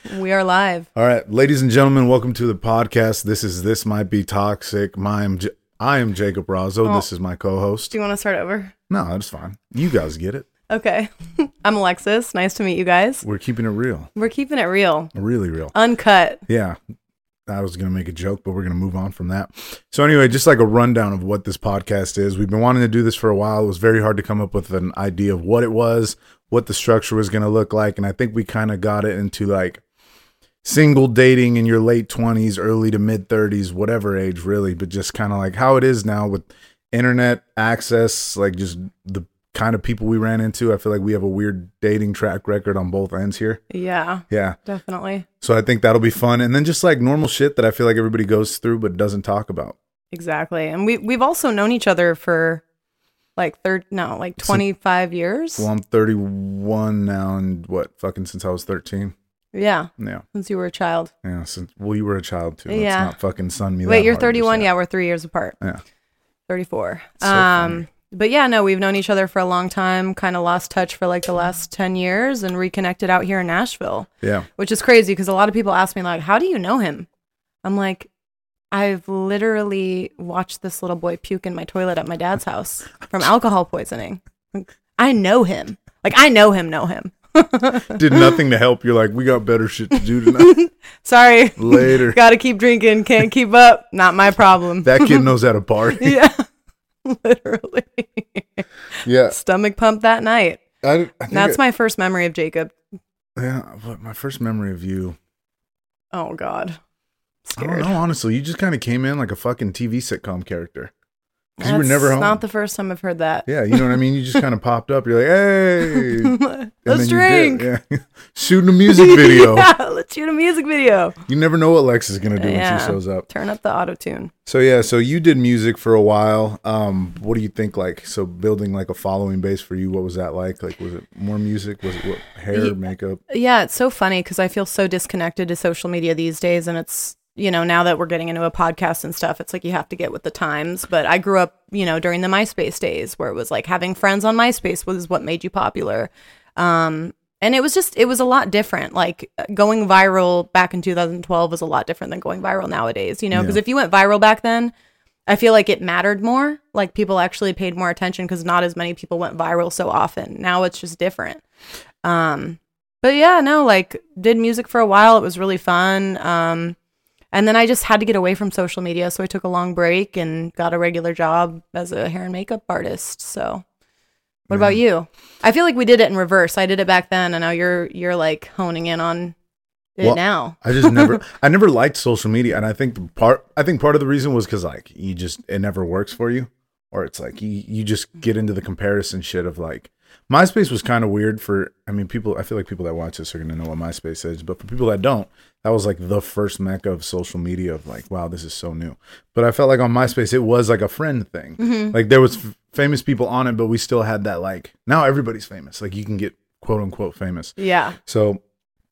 We are live. All right, ladies and gentlemen, welcome to the podcast. This might be toxic. I am Jacob Razzo. This is my co-host. Do you want to start over? No, that's fine. You guys get it. Okay. I'm Alexis. Nice to meet you guys. We're keeping it real. We're keeping it real. Really real. Uncut. Yeah. I was going to make a joke, but we're going to move on from that. So anyway, just like a rundown of what this podcast is. We've been wanting to do this for a while. It was very hard to come up with an idea of what it was, what the structure was going to look like. And I think we kind of got it into like single dating in your late 20s, early to mid 30s, whatever age really, but just kind of like how it is now with internet access, like just the kind of people we ran into. I feel like we have a weird dating track record on both ends here. Yeah. Yeah. Definitely. So I think that'll be fun. And then just like normal shit that I feel like everybody goes through but doesn't talk about. Exactly. And we've also known each other for like 25 years. Well, I'm 31 now and since I was 13. Yeah. Yeah. Since you were a child. Yeah. You were a child too. Let's not fucking sun me. Wait, you're 31? Yeah, we're 3 years apart. Yeah. 34. So funny. But yeah, no, we've known each other for a long time, kind of lost touch for like the last 10 years and reconnected out here in Nashville. Yeah. Which is crazy because a lot of people ask me like, how do you know him? I'm like, I've literally watched this little boy puke in my toilet at my dad's house from alcohol poisoning. I know him. Like, I know him. Did nothing to help. You're like, we got better shit to do tonight. Sorry. Later. Gotta keep drinking. Can't keep up. Not my problem. That kid knows how to party. Yeah. Literally. Yeah. Stomach pump that night. I That's my first memory of Jacob. Yeah. But my first memory of you. Oh, God. I Scared. don't know, honestly. You just kind of came in like a fucking TV sitcom character. Because you were That's never home. not the first time I've heard that. Yeah, you know what I mean? You just kind of popped up. You're like, hey. Let's drink. Yeah. Shooting a music video. Yeah, let's shoot a music video. You never know what Lex is going to do when Yeah. she shows up. Turn up the auto-tune. So you did music for a while. What do you think, like, so building like a following base for you, what was that like? Like, was it more music? Was it hair, makeup? Yeah, it's so funny because I feel so disconnected to social media these days. And it's, now that we're getting into a podcast and stuff, it's like you have to get with the times. But I grew up, during the MySpace days where it was like having friends on MySpace was what made you popular. And it was a lot different. Like going viral back in 2012 was a lot different than going viral nowadays, because if you went viral back then, I feel like it mattered more. Like people actually paid more attention because not as many people went viral so often. Now it's just different. But yeah, no, like did music for a while. It was really fun. And then I just had to get away from social media. So I took a long break and got a regular job as a hair and makeup artist. So what about you? I feel like we did it in reverse. I did it back then. And now you're like honing in on it now. I never liked social media. And I think part of the reason was because like it never works for you. Or it's like you just get into the comparison shit of like, MySpace was kind of weird people. I feel like people that watch this are going to know what MySpace is, but for people that don't, that was like the first mecca of social media of like, wow, this is so new. But I felt like on MySpace, it was like a friend thing. Mm-hmm. Like there was famous people on it, but we still had that like, now everybody's famous. Like you can get quote unquote famous. Yeah. So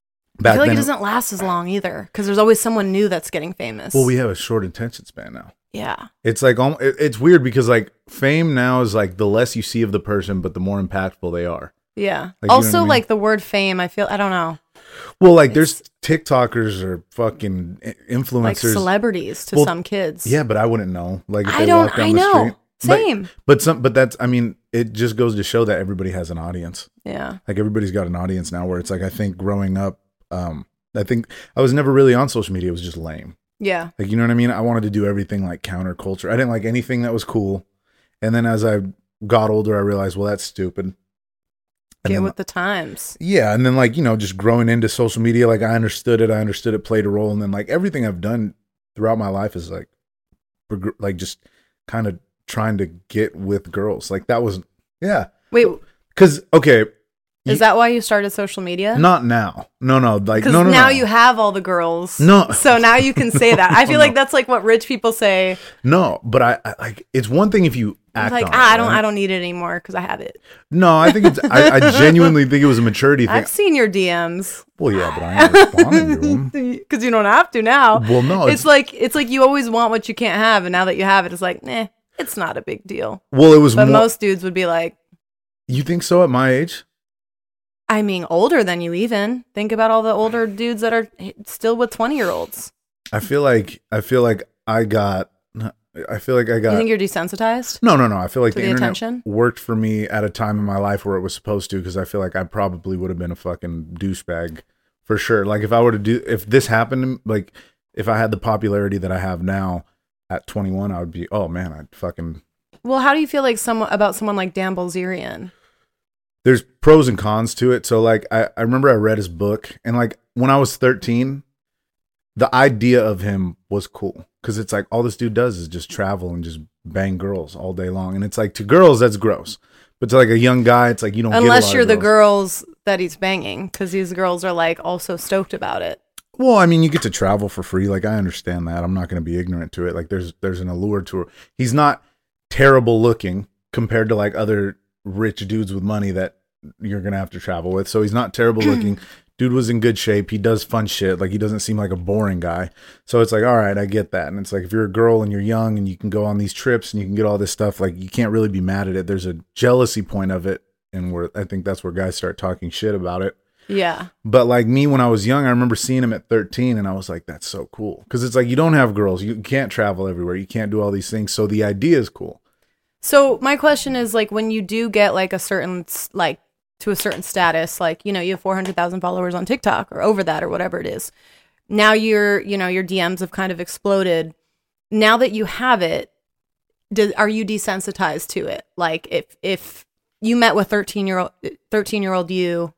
I feel like it doesn't last as long either because there's always someone new that's getting famous. Well, we have a short attention span now. Yeah. It's like, it's weird because like fame now is like the less you see of the person, but the more impactful they are. Yeah. Like, also, like the word fame, I don't know. Well, like there's TikTokers or fucking influencers. Like celebrities to some kids. Yeah, but I wouldn't know. Like if I they walk down the street. Same. But that's, it just goes to show that everybody has an audience. Yeah. Like everybody's got an audience now where it's like, I think growing up, I think I was never really on social media. It was just lame. Yeah. Like, you know what I mean? I wanted to do everything like counterculture. I didn't like anything that was cool. And then as I got older, I realized, well, that's stupid. Get with the times. Yeah. And then like, just growing into social media, like I understood it played a role. And then like everything I've done throughout my life is like just kind of trying to get with girls. Like that was, yeah. Wait. Because, okay. Is that why you started social media? Not now. No. Like no. Now you have all the girls. No. So now you can say that. I feel like that's like what rich people say. No, but I like it's one thing if you act like on I don't need it anymore because I have it. No, I think it's I genuinely think it was a maturity thing. I've seen your DMs. Well, yeah, but I ain't responding to them because you don't have to now. Well, no, it's like you always want what you can't have, and now that you have it, it's like, it's not a big deal. Well, it was. But most dudes would be like, you think so at my age? I mean, older than you even. Think about all the older dudes that are still with 20-year-olds. I feel like I got. You think you're desensitized? No. I feel like to the the internet attention? worked for me at a time in my life where it was supposed to, because I feel like I probably would have been a fucking douchebag for sure. Like if this happened, like if I had the popularity that I have now at 21, I would be, oh man, I'd fucking. Well, how do you feel like about someone like Dan Bilzerian? There's pros and cons to it. So like I remember I read his book, and like when I was 13, the idea of him was cool, because it's like all this dude does is just travel and just bang girls all day long, and it's like to girls that's gross, but to like a young guy, it's like you don't. Unless you're the girls that he's banging, because these girls are like also stoked about it. Well, I mean, you get to travel for free. Like I understand that. I'm not going to be ignorant to it. Like there's an allure to it. He's not terrible looking compared to like other rich dudes with money that you're gonna have to travel with. So he's not terrible looking. Dude was in good shape. He does fun shit. Like he doesn't seem like a boring guy. So it's like, all right, I get that. And it's like if you're a girl and you're young and you can go on these trips and you can get all this stuff, like you can't really be mad at it. There's a jealousy point of it, and where I think that's where guys start talking shit about it. Yeah. But like me, when I was young, I remember seeing him at 13, and I was like, that's so cool. Because it's like you don't have girls. You can't travel everywhere. You can't do all these things. So the idea is cool. So my question is, like, when you do get like a certain, like, to a certain status, like, you know, you have 400,000 followers on TikTok or over that or whatever it is. Now your DMs have kind of exploded. Now that you have it, are you desensitized to it? Like if you met with 13-year-old you,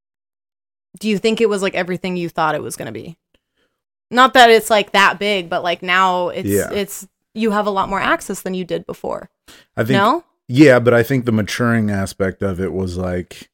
do you think it was like everything you thought it was going to be? Not that it's like that big, but like now it's you have a lot more access than you did before. I think, no? Yeah, but I think the maturing aspect of it was like,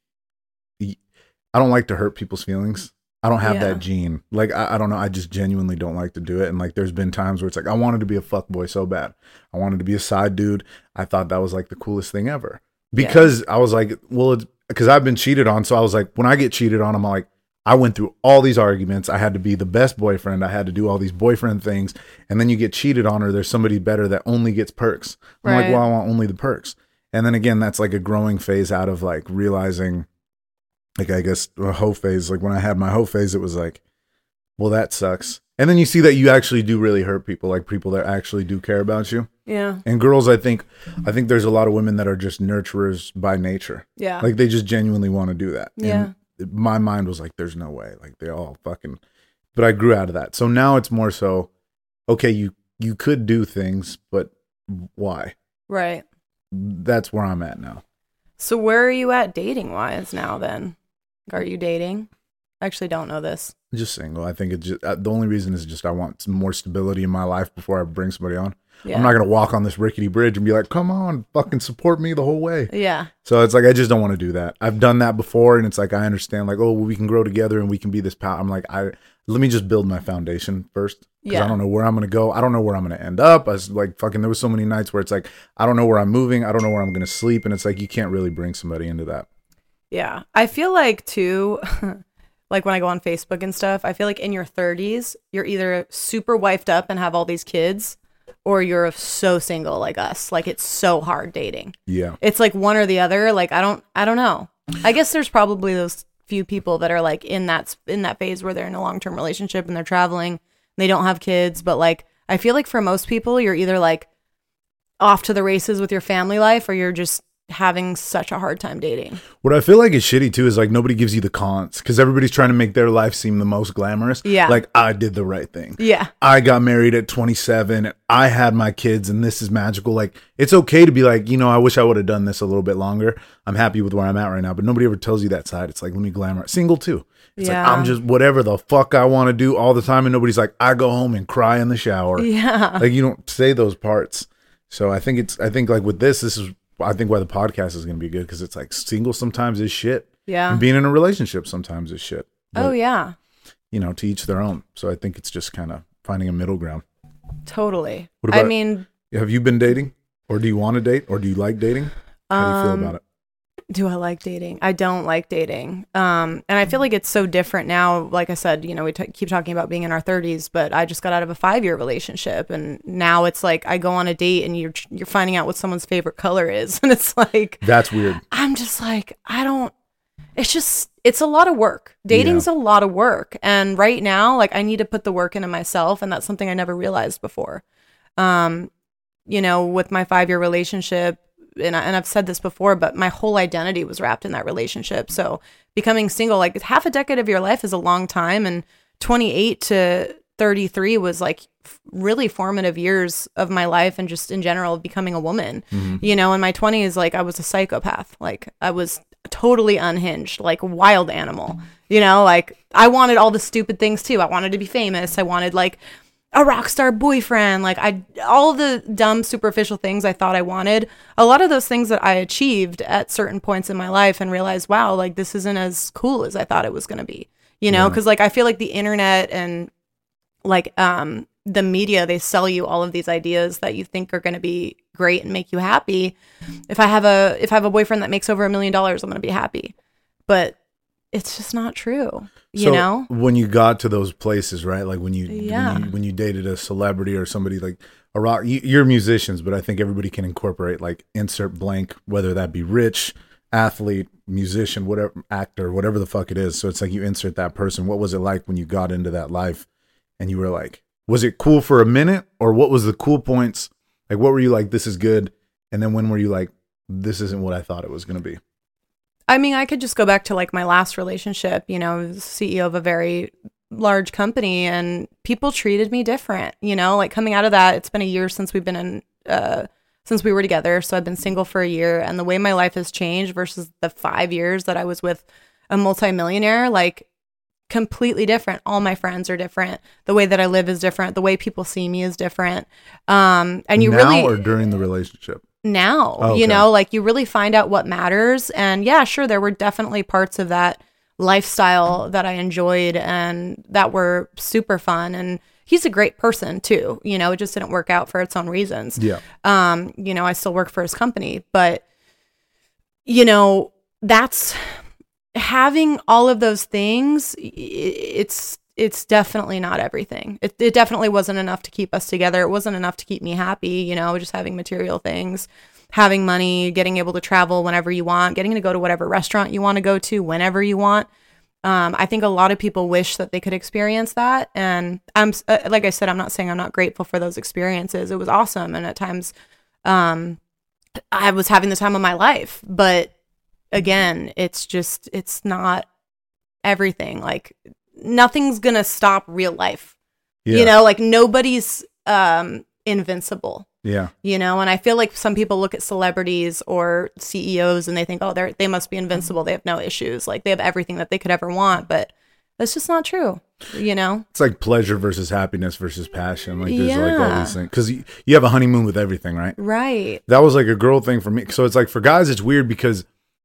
I don't like to hurt people's feelings. I don't have that gene. Like, I don't know. I just genuinely don't like to do it. And like, there's been times where it's like, I wanted to be a fuckboy so bad. I wanted to be a side dude. I thought that was like the coolest thing ever, because I was like, well, it's because I've been cheated on. So I was like, when I get cheated on, I'm like, I went through all these arguments. I had to be the best boyfriend. I had to do all these boyfriend things. And then you get cheated on, or there's somebody better that only gets perks. I'm like, well, I want only the perks. And then again, that's like a growing phase out of like realizing, like, I guess a hoe phase. Like when I had my hoe phase, it was like, well, that sucks. And then you see that you actually do really hurt people, like people that actually do care about you. Yeah. And girls, I think there's a lot of women that are just nurturers by nature. Yeah. Like they just genuinely want to do that. Yeah. And my mind was like, there's no way. Like they all fucking, but I grew out of that. So now it's more so, okay, you could do things, but why? Right. That's where I'm at now. So where are you at dating wise now then? Are you dating? I actually don't know this. Just single. I think it's just, the only reason is just I want some more stability in my life before I bring somebody on. Yeah. I'm not going to walk on this rickety bridge and be like, come on, fucking support me the whole way. Yeah. So it's like, I just don't want to do that. I've done that before, and it's like, I understand, like, oh, well, we can grow together and we can be this pal. I'm like, let me just build my foundation first. Because I don't know where I'm going to go. I don't know where I'm going to end up. I was like, fucking, there was so many nights where it's like, I don't know where I'm moving. I don't know where I'm going to sleep. And it's like, you can't really bring somebody into that. Yeah. I feel like too, like when I go on Facebook and stuff, I feel like in your 30s, you're either super wifed up and have all these kids, or you're so single like us. Like it's so hard dating. Yeah. It's like one or the other. Like I don't know. I guess there's probably those few people that are like in that phase where they're in a long-term relationship and they're traveling and they don't have kids, but like I feel like for most people you're either like off to the races with your family life, or you're just having such a hard time dating. What I feel like is shitty too is like nobody gives you the cons, because everybody's trying to make their life seem the most glamorous. Yeah. Like I did the right thing. Yeah. I got married at 27 and I had my kids and this is magical. Like it's okay to be like, you know, I wish I would have done this a little bit longer. I'm happy with where I'm at right now, but nobody ever tells you that side. It's like, let me glamour. Single too. It's like, I'm just whatever the fuck I want to do all the time. And nobody's like, I go home and cry in the shower. Yeah. Like you don't say those parts. So I think like with this is, I think why the podcast is going to be good, because it's like single sometimes is shit. Yeah. And being in a relationship sometimes is shit. But, yeah. You know, to each their own. So I think it's just kind of finding a middle ground. Totally. What about, I mean, have you been dating, or do you want to date, or do you like dating? How do you feel about it? Do I like dating? I don't like dating. And I feel like it's so different now. Like I said, you know, we keep talking about being in our 30s, but I just got out of a 5-year relationship, and now it's like I go on a date and you're finding out what someone's favorite color is, and it's like, that's weird. I'm just like, I don't. it's a lot of work. Dating's a lot of work. And right now, like, I need to put the work into myself. And that's something I never realized before. You know, with my 5-year relationship, and I've said this before, but my whole identity was wrapped in that relationship. So becoming single, like, half a decade of your life is a long time. And 28 to 33 was like really formative years of my life, and just in general becoming a woman. You know, in my 20s, like, I was a psychopath. Like, I was totally unhinged, like a wild animal. You know, like, I wanted all the stupid things too. I wanted to be famous. I wanted like a rock star boyfriend. Like, all the dumb superficial things I thought I wanted, a lot of those things that I achieved at certain points in my life, and realized, wow, like, this isn't as cool as I thought it was going to be, you know? Cause like, I feel like the internet and like, the media, they sell you all of these ideas that you think are going to be great and make you happy. If I have a boyfriend that makes over $1 million, I'm going to be happy, but it's just not true. You know, when you got to those places, right? Like when you dated a celebrity or somebody like a rock, you're musicians, but I think everybody can incorporate like insert blank, whether that be rich, athlete, musician, whatever, actor, whatever the fuck it is. So it's like you insert that person. What was it like when you got into that life and you were like, was it cool for a minute, or what was the cool points? Like, what were you like, this is good? And then when were you like, this isn't what I thought it was going to be? I mean, I could just go back to like my last relationship. You know, I was CEO of a very large company, and people treated me different. You know, like, coming out of that, it's been a year since we've been since we were together. So I've been single for a year, and the way my life has changed versus the 5 years that I was with a multimillionaire, like, completely different. All my friends are different. The way that I live is different. The way people see me is different. And you now really, or during the relationship? Now, okay. You know, like, you really find out what matters. And yeah, sure, there were definitely parts of that lifestyle that I enjoyed and that were super fun. And he's a great person too. You know, it just didn't work out for its own reasons. Yeah. You know, I still work for his company, but, you know, that's having all of those things. It's definitely not everything. It definitely wasn't enough to keep us together. It wasn't enough to keep me happy, you know, just having material things, having money, getting able to travel whenever you want, getting to go to whatever restaurant you want to go to whenever you want. I think a lot of people wish that they could experience that. And I'm like I said, I'm not saying I'm not grateful for those experiences. It was awesome. And at times, I was having the time of my life, but again, it's not everything. Like, nothing's gonna stop real life. You know, like, nobody's invincible. Yeah. You know, and I feel like some people look at celebrities or CEOs and they think, oh, they must be invincible. They have no issues. Like, they have everything that they could ever want. But that's just not true. You know, it's like pleasure versus happiness versus passion. Like, there's like all these things, because you have a honeymoon with everything, right? Right. That was like a girl thing for me. So it's like, for guys, it's weird because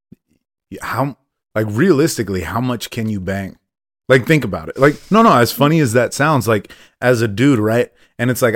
how, like, realistically, how much can you bang? Like, think about it. Like, no, as funny as that sounds, like, as a dude, right? And it's like,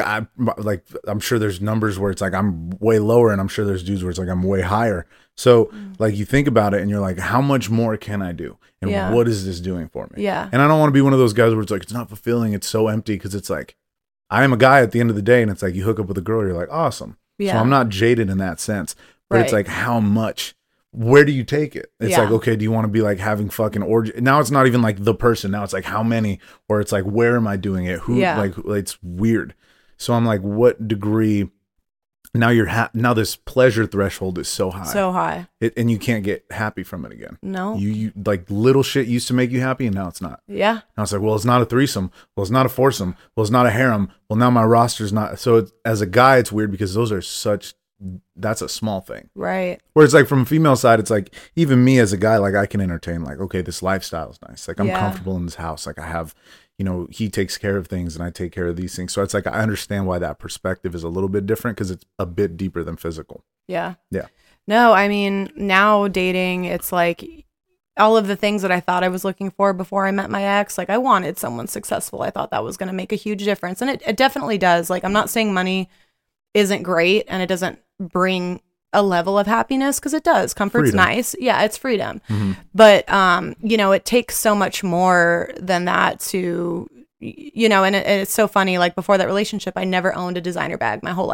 I'm sure there's numbers where it's like I'm way lower, and I'm sure there's dudes where it's like I'm way higher. So like, you think about it and you're like, how much more can I do? And what is this doing for me? Yeah. And I don't want to be one of those guys where it's like, it's not fulfilling. It's so empty. Cause it's like, I am a guy at the end of the day, and it's like, you hook up with a girl, you're like, awesome. Yeah. So I'm not jaded in that sense, but it's like, how much? Where do you take it? It's like, okay, do you want to be like having fucking orgy? Now it's not even like the person. Now it's like, how many? Or it's like, where am I doing it? Who? Like, it's weird. So I'm like, what degree? Now now this pleasure threshold is so high. And you can't get happy from it again. No. You like, little shit used to make you happy, and now it's not. Yeah. Now it's like, well, it's not a threesome. Well, it's not a foursome. Well, it's not a harem. Well, now my roster's not. So as a guy, it's weird because those are that's a small thing. Right. Where it's like, from a female side, it's like, even me as a guy, like, I can entertain, like, okay, this lifestyle is nice. Like, I'm comfortable in this house. Like, I have, you know, he takes care of things and I take care of these things. So it's like, I understand why that perspective is a little bit different, because it's a bit deeper than physical. Yeah. Yeah. No, I mean, now dating, it's like all of the things that I thought I was looking for before I met my ex. Like, I wanted someone successful. I thought that was going to make a huge difference. And it definitely does. Like, I'm not saying money isn't great and it doesn't bring a level of happiness, because it does. Comfort's freedom. Nice. Yeah, it's freedom. Mm-hmm. But, you know, it takes so much more than that to, you know, and it's so funny. Like, before that relationship, I never owned a designer bag my whole life.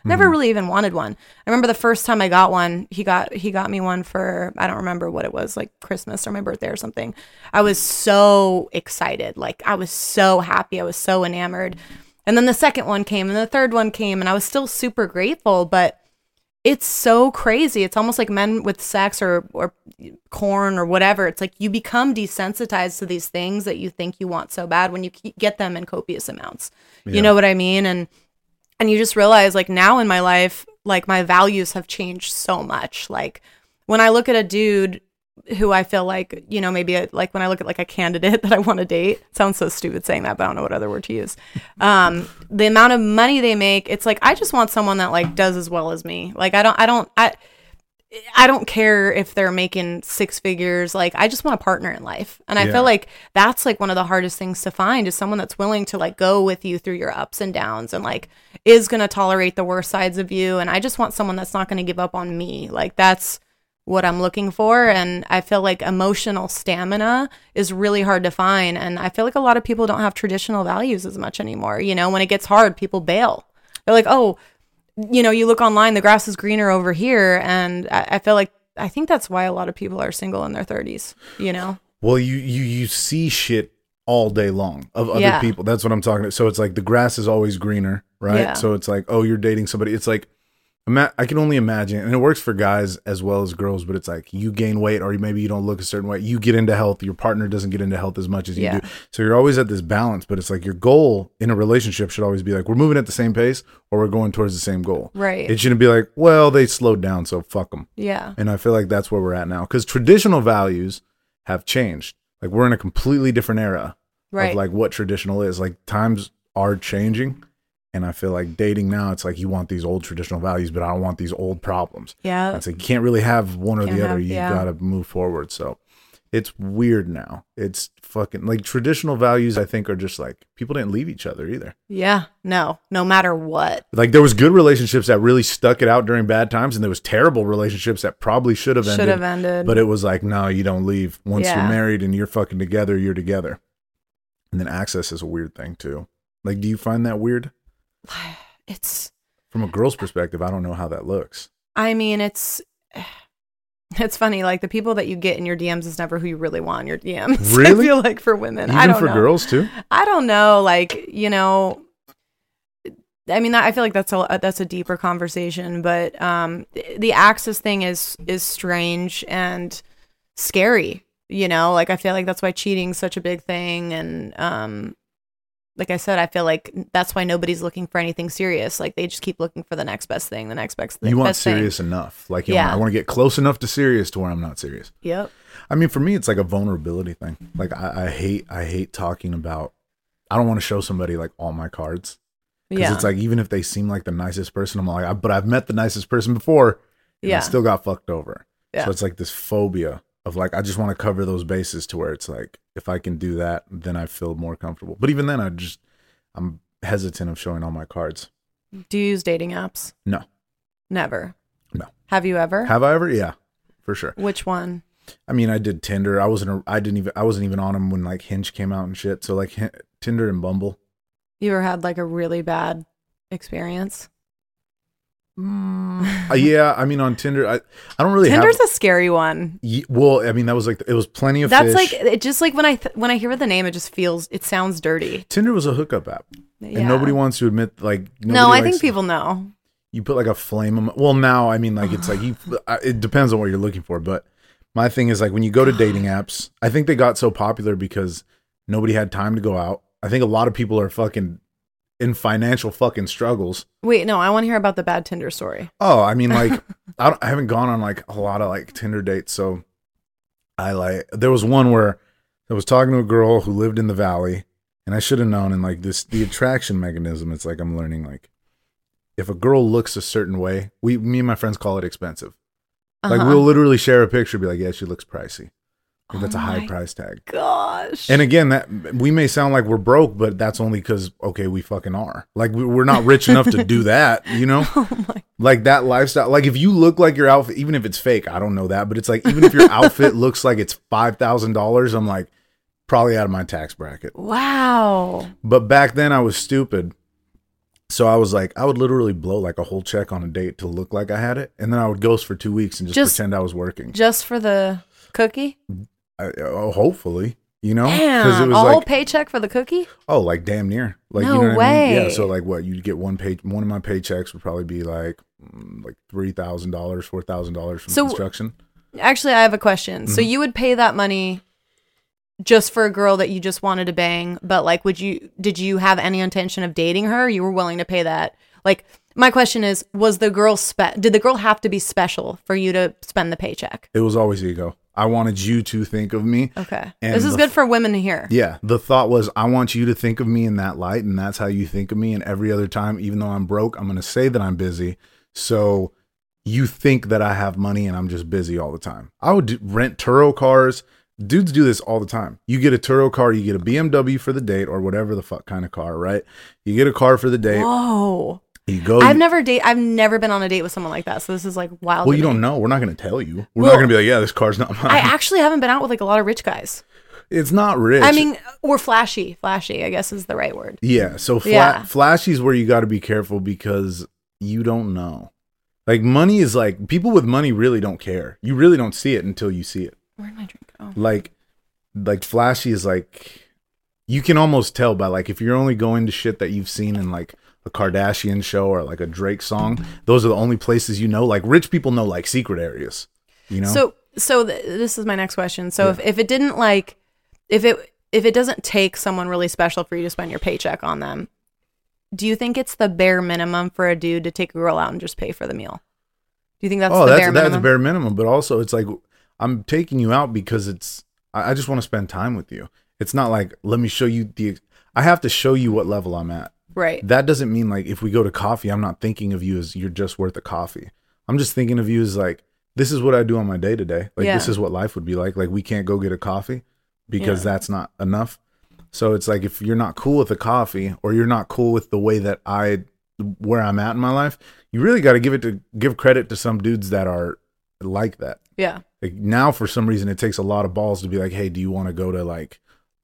Never really even wanted one. I remember the first time I got one, he got me one for, I don't remember what it was, like Christmas or my birthday or something. I was so excited. Like I was so happy. I was so enamored. And then the second one came and the third one came and I was still super grateful, but it's so crazy. It's almost like men with sex or corn or whatever. It's like you become desensitized to these things that you think you want so bad when you get them in copious amounts. Yeah. You know what I mean? And you just realize like now in my life, like my values have changed so much. Like when I look at a dude who I feel like, you know, maybe like when I look at like a candidate that I want to date, it sounds so stupid saying that, but I don't know what other word to use. The amount of money they make, it's like, I just want someone that like does as well as me. Like, I don't care if they're making six figures. Like, I just want a partner in life. And I feel like that's like one of the hardest things to find is someone that's willing to like go with you through your ups and downs and like is going to tolerate the worst sides of you. And I just want someone that's not going to give up on me. Like, that's what I'm looking for. And I feel like emotional stamina is really hard to find. And I feel like a lot of people don't have traditional values as much anymore. You know, when it gets hard, people bail. They're like, oh, you know, you look online, the grass is greener over here. And I feel like, I think that's why a lot of people are single in their 30s, you know? Well, you see shit all day long of other people. That's what I'm talking about. So it's like the grass is always greener, right? Yeah. So it's like, oh, you're dating somebody. It's like, I can only imagine, and it works for guys as well as girls, but it's like you gain weight or maybe you don't look a certain way. You get into health. Your partner doesn't get into health as much as you do. So you're always at this balance, but it's like your goal in a relationship should always be like, we're moving at the same pace or we're going towards the same goal. Right. It shouldn't be like, well, they slowed down, so fuck them. Yeah. And I feel like that's where we're at now because traditional values have changed. Like we're in a completely different era of like what traditional is. Like times are changing. And I feel like dating now, it's like you want these old traditional values, but I don't want these old problems. Yeah. It's like you can't really have one or the other. You got to move forward. So it's weird now. It's fucking like traditional values, I think, are just like people didn't leave each other either. Yeah. No matter what. Like there was good relationships that really stuck it out during bad times. And there was terrible relationships that probably should have ended. But it was like, no, you don't leave. Once you're married and you're fucking together, you're together. And then access is a weird thing too. Like, do you find that weird? It's from a girl's perspective, I don't know how that looks. I mean, it's funny. Like the people that you get in your DMs is never who you really want in your DMs. Really? I feel like for women, even I don't for know. Girls too. I don't know. Like, you know, I mean, I feel like that's a deeper conversation. But the access thing is strange and scary. You know, like I feel like that's why cheating is such a big thing, and like I said, I feel like that's why nobody's looking for anything serious. Like they just keep looking for the next best thing, the next best thing. You want serious enough. Like, I want to get close enough to serious to where I'm not serious. Yep. I mean, for me, it's like a vulnerability thing. Like I hate talking about, I don't want to show somebody like all my cards. Because it's like, even if they seem like the nicest person, I'm like, but I've met the nicest person before and I still got fucked over. Yeah. So it's like this phobia of like, I just want to cover those bases to where it's like, if I can do that, then I feel more comfortable. But even then, I'm hesitant of showing all my cards. Do you use dating apps? No. Never? No. Have you ever? Have I ever? Yeah, for sure. Which one? I mean, I did Tinder. I wasn't even on them when like Hinge came out and shit. So like Tinder and Bumble. You ever had like a really bad experience? Yeah, I mean on Tinder, I don't really. Tinder's a scary one. Well, I mean that was like it was plenty of. That's fish. like it. Just like when I hear the name, it sounds dirty. Tinder was a hookup app, and nobody wants to admit like. No, I think people know. You put like a flame. Well, now I mean like it's like it depends on what you're looking for, but my thing is like when you go to dating apps, I think they got so popular because nobody had time to go out. I think a lot of people are fucking in financial fucking struggles. Wait, no, I want to hear about the bad Tinder story. Oh, I mean, like, I haven't gone on like a lot of like Tinder dates. So there was one where I was talking to a girl who lived in the Valley and I should have known. And like the attraction mechanism, it's like, I'm learning like if a girl looks a certain way, me and my friends call it expensive. Like we'll literally share a picture, be like, yeah, she looks pricey. Like, that's a high price tag. Gosh. And again, that we may sound like we're broke, but that's only because, okay, we fucking are. Like we're not rich enough to do that, you know? Like that lifestyle. Like if you look like your outfit, even if it's fake, I don't know that, but it's like, even if your outfit looks like it's $5,000, I'm like, probably out of my tax bracket. Wow. But back then I was stupid. So I was like, I would literally blow like a whole check on a date to look like I had it, and then I would ghost for 2 weeks and just pretend I was working. Just for the cookie? Hopefully, you know, Damn, it was a like whole paycheck for the cookie? oh, like damn near, like No you know what I mean? Yeah. way. So like what you'd get one of my paychecks would probably be like $3,000, $4,000 from construction. Actually, I have a question. So you would pay that money just for a girl that you just wanted to bang, but like, did you have any intention of dating her? You were willing to pay that? Like, my question is, did the girl have to be special for you to spend the paycheck? It was always ego. I wanted you to think of me. Okay. And This is good for women to hear. Yeah. The thought was, I want you to think of me in that light, and that's how you think of me. And every other time, even though I'm broke, I'm going to say that I'm busy. So you think that I have money and I'm just busy all the time. I would rent Turo cars. Dudes do this all the time. You get a Turo car, you get a BMW for the date or whatever the fuck kind of car, right? You get a car for the date. Whoa. You go. I've never been on a date with someone like that. So this is like wild. Well, to you me. don't know. We're not going to tell you. We're not going to be like, yeah, this car's not mine. I actually haven't been out with like a lot of rich guys. It's not rich. I mean, or flashy. Flashy, I guess is the right word. Yeah. So flashy is where you got to be careful because you don't know. Like money is like, people with money really don't care. You really don't see it until you see it. Where'd my drink go? Like flashy is like, you can almost tell by like, if you're only going to shit that you've seen in like a Kardashian show or like a Drake song, those are the only places you know. Like rich people know like secret areas, you know? So this is my next question. So if it didn't like, if it doesn't take someone really special for you to spend your paycheck on them, do you think it's the bare minimum for a dude to take a girl out and just pay for the meal? Do you think that's bare minimum? That's a bare minimum, but also it's like, I'm taking you out because I just want to spend time with you. It's not like, let me show you I have to show you what level I'm at. Right. That doesn't mean like if we go to coffee, I'm not thinking of you as you're just worth a coffee. I'm just thinking of you as like, this is what I do on my day to day. Like this is what life would be like. Like we can't go get a coffee because that's not enough. So it's like, if you're not cool with the coffee or you're not cool with the way that where I'm at in my life, you really got to give credit to some dudes that are like that. Yeah. Like now for some reason, it takes a lot of balls to be like, hey, do you want to go to like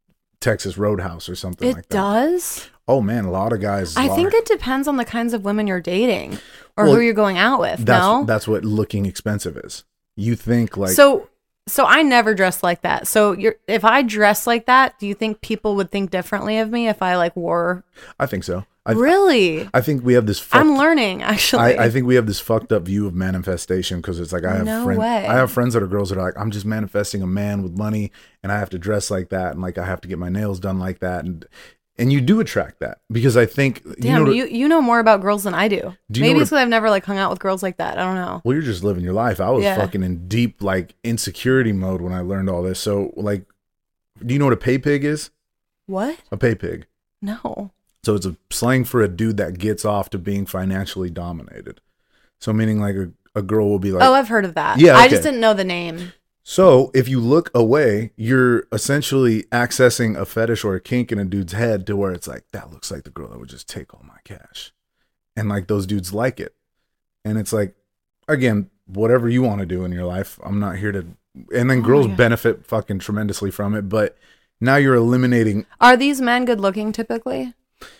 Texas Roadhouse or something like that? It does? Oh man, a lot of guys. I think it depends on the kinds of women you're dating or who you're going out with. That's what looking expensive is. You think like So I never dressed like that. So if I dress like that, do you think people would think differently of me if I like wore? I think so. Really? I think we have this. I'm learning actually. I think we have this fucked up view of manifestation because it's like I have friends that are girls that are like, I'm just manifesting a man with money and I have to dress like that and like I have to get my nails done like that and you do attract that because I think you know more about girls than I do. Maybe it's because I've never like hung out with girls like that. I don't know. Well, you're just living your life. I was fucking in deep like insecurity mode when I learned all this. So like, do you know what a pay pig is? What? A pay pig. No. So it's a slang for a dude that gets off to being financially dominated. So meaning like a girl will be like, oh, I've heard of that. Yeah, okay. I just didn't know the name. So if you look away, you're essentially accessing a fetish or a kink in a dude's head to where it's like, that looks like the girl that would just take all my cash. And like those dudes like it. And it's like, again, whatever you want to do in your life, I'm not here to, and then girls benefit fucking tremendously from it. But now you're eliminating. Are these men good looking typically?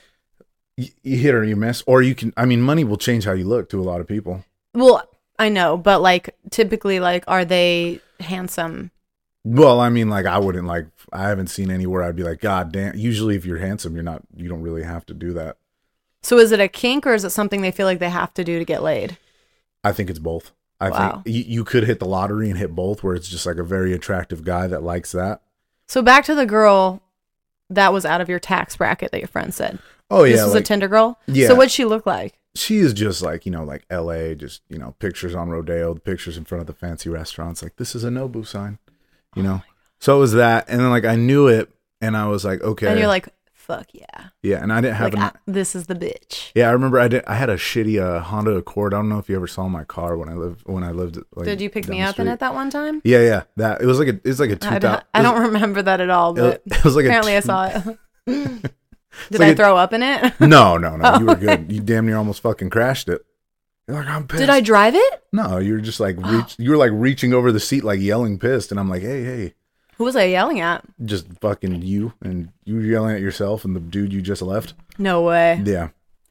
You hit or you miss, or you can, I mean, money will change how you look to a lot of people. Well, I know, but like typically like, are they handsome? Well, I mean, like I haven't seen anywhere I'd be like, God damn. Usually if you're handsome, you don't really have to do that. So is it a kink or is it something they feel like they have to do to get laid? I think it's both. I think you could hit the lottery and hit both where it's just like a very attractive guy that likes that. So back to the girl that was out of your tax bracket that your friend said. Oh yeah. This was a Tinder girl? Yeah. So what'd she look like? She is just like, like LA, just, pictures on Rodeo, the pictures in front of the fancy restaurants. Like, this is a Nobu sign, So it was that. And then like, I knew it and I was like, okay. And you're like, fuck yeah. Yeah. And I didn't have this is the bitch. Yeah. I remember I had a shitty Honda Accord. I don't know if you ever saw my car when I lived. Like, did you pick me up in it that one time? Yeah. Yeah. That it was like a 2000. I don't remember that at all, but it was like apparently I saw it. Did I throw up in it? No. You were good. You damn near almost fucking crashed it. You're like, I'm pissed. Did I drive it? No, you were just like, you were like reaching over the seat, like yelling pissed. And I'm like, hey. Who was I yelling at? Just fucking you. And you were yelling at yourself and the dude you just left. No way. Yeah.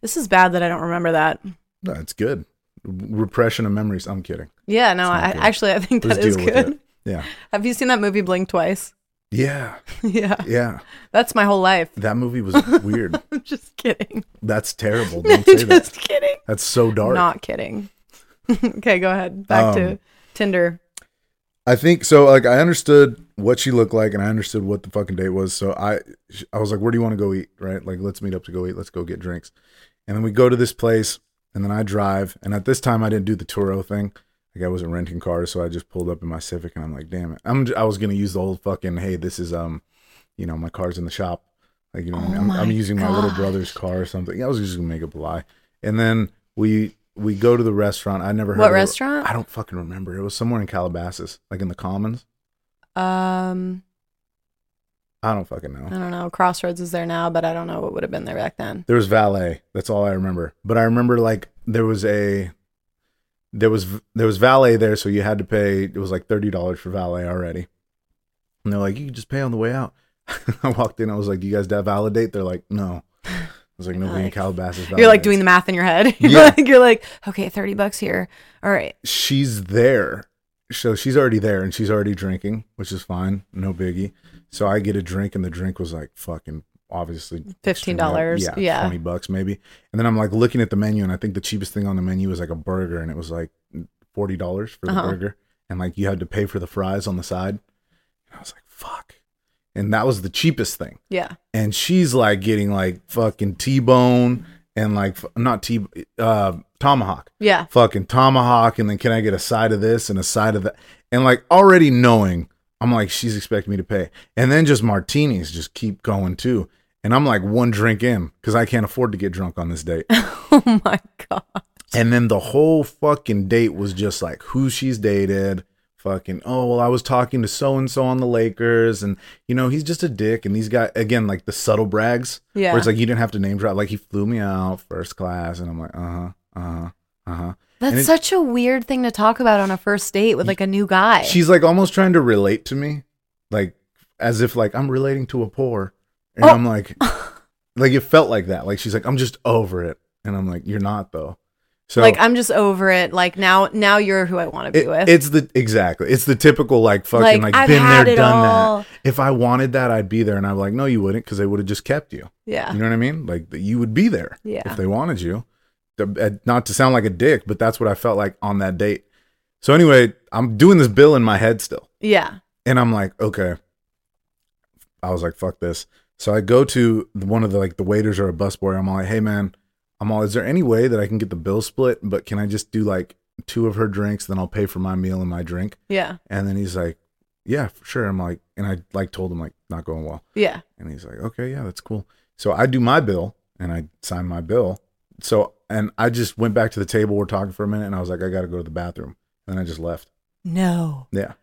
This is bad that I don't remember that. No, it's good. Repression of memories. I'm kidding. Yeah, no, I think that is good. Yeah. Have you seen that movie Blink Twice? Yeah. Yeah. Yeah. That's my whole life. That movie was weird. I'm just kidding. That's terrible. Don't say that. Just kidding. That's so dark. Not kidding. Okay, go ahead. Back to Tinder. I think so. Like, I understood what she looked like, and I understood what the fucking date was. So I was like, "Where do you want to go eat?" Right? Like, let's meet up to go eat. Let's go get drinks. And then we go to this place, and then I drive. And at this time, I didn't do the Turo thing. Like, I wasn't renting cars, so I just pulled up in my Civic, and I'm like, "Damn it!" I was gonna use the old fucking, "Hey, this is my car's in the shop." Like, I'm using my little brother's car or something. I was just gonna make up a lie. And then we go to the restaurant. I never heard what of restaurant? I don't fucking remember. It was somewhere in Calabasas, like in the Commons. I don't fucking know. I don't know. Crossroads is there now, but I don't know what would have been there back then. There was valet. That's all I remember. But I remember like there was valet there, so you had to pay. It was like $30 for valet already. And they're like, you can just pay on the way out. I walked in. I was like, do you guys validate? They're like, no. I was like, nobody in Calabasas. You're like doing the math in your head. You're like, okay, $30 here. All right. She's there. So she's already there and she's already drinking, which is fine. No biggie. So I get a drink and the drink was like fucking obviously $15. Yeah. $20 maybe. And then I'm like looking at the menu and I think the cheapest thing on the menu was like a burger and it was like $40 for the burger. And like you had to pay for the fries on the side. And I was like, fuck. And that was the cheapest thing. Yeah. And she's like getting like fucking T-bone and like tomahawk. Yeah. Fucking tomahawk. And then can I get a side of this and a side of that? And like already knowing, I'm like, she's expecting me to pay. And then just martinis just keep going too. And I'm like one drink in because I can't afford to get drunk on this date. Oh my God. And then the whole fucking date was just like who she's dated. Fucking, oh, well, I was talking to so-and-so on the Lakers and, he's just a dick. And these guys, again, like the subtle brags. Yeah. Where it's like, you didn't have to name drop. Like, he flew me out first class. And I'm like, That's such a weird thing to talk about on a first date with like a new guy. She's like almost trying to relate to me. Like, as if like I'm relating to a poor. And I'm like, like it felt like that. Like, she's like, I'm just over it. And I'm like, you're not though. So, like, I'm just over it. Like now you're who I want to be with. It's the typical like fucking like I've been had there, it done all. that. If I wanted that, I'd be there. And I'm like, no, you wouldn't, because they would have just kept you. Yeah. You know what I mean? Like you would be there if they wanted you. Not to sound like a dick, but that's what I felt like on that date. So anyway, I'm doing this bill in my head still. Yeah. And I'm like, okay. I was like, fuck this. So I go to one of the waiters or a busboy. I'm like, hey man, is there any way that I can get the bill split? But can I just do like 2 of her drinks? Then I'll pay for my meal and my drink. Yeah. And then he's like, yeah, for sure. I'm like, and I like told him like not going well. Yeah. And he's like, okay, yeah, that's cool. So I do my bill and I sign my bill. So, and I just went back to the table. We're talking for a minute and I was like, I got to go to the bathroom. And I just left. No. Yeah.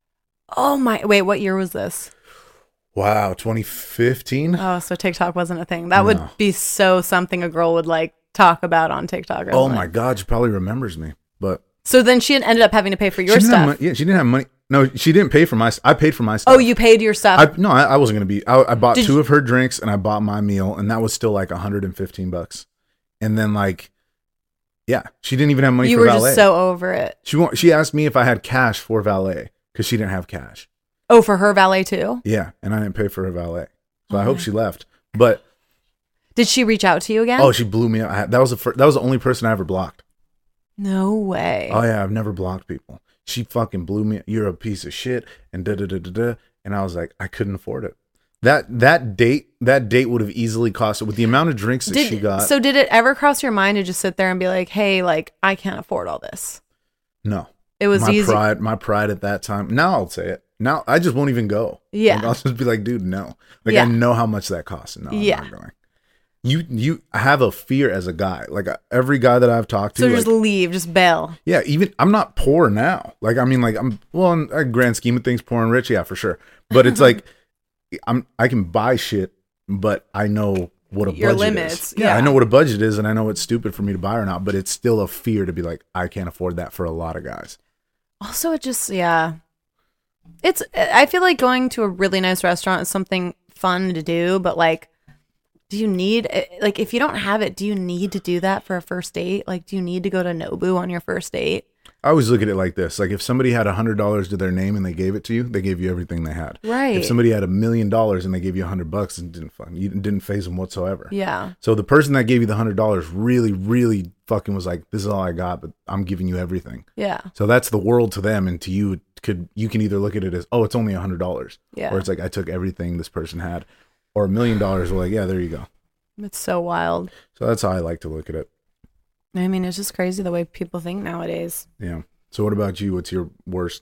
Oh my, wait, what year was this? Wow. 2015. Oh, so TikTok wasn't a thing. That would be so something a girl would like talk about on TikTok. Oh my God. She probably remembers me, but. So then she ended up having to pay for your stuff. Yeah. She didn't have money. No, she didn't pay for my, I paid for my stuff. Oh, you paid your stuff? I wasn't going to be, I bought 2 of her drinks and I bought my meal and that was still like $115. And then like, yeah, she didn't even have money for valet. You were just so over it. She asked me if I had cash for valet because she didn't have cash. Oh, for her valet too? Yeah, and I didn't pay for her valet. So I hope she left. But did she reach out to you again? Oh, she blew me up. That was the only person I ever blocked. No way. Oh yeah, I've never blocked people. She fucking blew me. You're a piece of shit and da da da da da. And I was like, I couldn't afford it. That date would have easily cost it with the amount of drinks that she got. So did it ever cross your mind to just sit there and be like, hey, like I can't afford all this? No. It was easy. My pride at that time. Now I'll say it. Now I just won't even go. Yeah. Like, I'll just be like, dude, no. Like I know how much that costs. No, I'm not going. You have a fear as a guy. Like every guy that I've talked to. So just leave, just bail. Yeah, even I'm not poor now. Like I mean, like I'm in a grand scheme of things, poor and rich, yeah, for sure. But it's like I can buy shit, but I know what a your budget limits. is. Yeah, I know what a budget is, and I know it's stupid for me to buy or not. But it's still a fear to be like, I can't afford that for a lot of guys. Also, it just I feel like going to a really nice restaurant is something fun to do, but like do you need, like, if you don't have it, do you need to do that for a first date? Like, do you need to go to Nobu on your first date? I always look at it like this. Like if somebody had $100 to their name and they gave it to you, they gave you everything they had. Right. If somebody had $1 million and they gave you $100 and didn't phase them whatsoever. Yeah. So the person that gave you the $100 really, really fucking was like, this is all I got, but I'm giving you everything. Yeah. So that's the world to them. And to you, you can either look at it as, oh, it's only $100. Yeah. Or it's like, I took everything this person had. Or $1 million, we're like, yeah, there you go. It's so wild. So that's how I like to look at it. I mean, it's just crazy the way people think nowadays. Yeah. So what about you? What's your worst?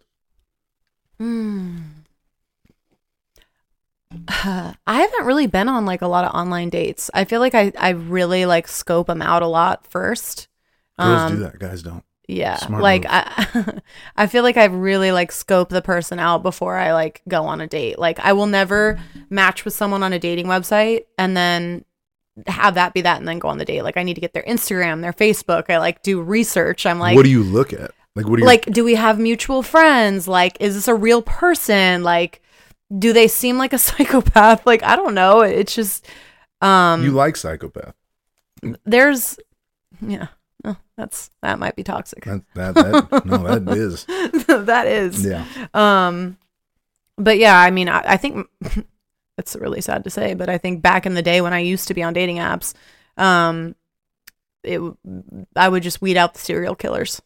I haven't really been on like a lot of online dates. I feel like I really like scope them out a lot first. Girls do that. Guys don't. Yeah. Smart like move. I feel like I really like scope the person out before I like go on a date. Like I will never match with someone on a dating website and then have that be that and then go on the date. Like I need to get their Instagram, their Facebook. I like do research. I'm like, what do you look at? Like, what do you like? Do we have mutual friends? Like, is this a real person? Like, do they seem like a psychopath? Like, I don't know. It's just, you like psychopath. there's, yeah, oh, that might be toxic. No, that is. That is. Yeah. But yeah, I mean, I think it's really sad to say, but I think back in the day when I used to be on dating apps, I would just weed out the serial killers.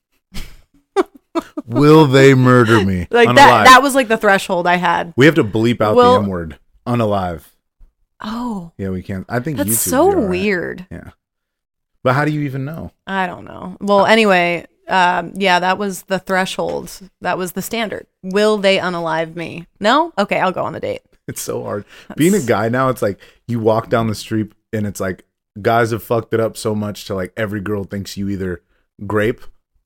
Will they murder me? Like Unalive. that was like the threshold I had. We have to bleep out the M word. Unalive. Oh. Yeah, we can. I think that's YouTube so right. weird. Yeah. But how do you even know? I don't know. Well, anyway, yeah, that was the threshold. That was the standard. Will they unalive me? No? Okay, I'll go on the date. It's so hard. Being a guy now, it's like you walk down the street and it's like guys have fucked it up so much to like every girl thinks you either grape,